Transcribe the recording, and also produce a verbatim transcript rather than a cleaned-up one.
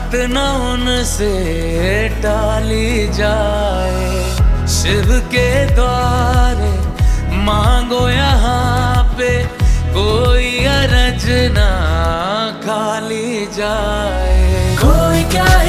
बात न उनसे टाली जाए। शिव के द्वारे मांगो यहाँ पे, कोई अरज ना खाली जाए। कोई क्या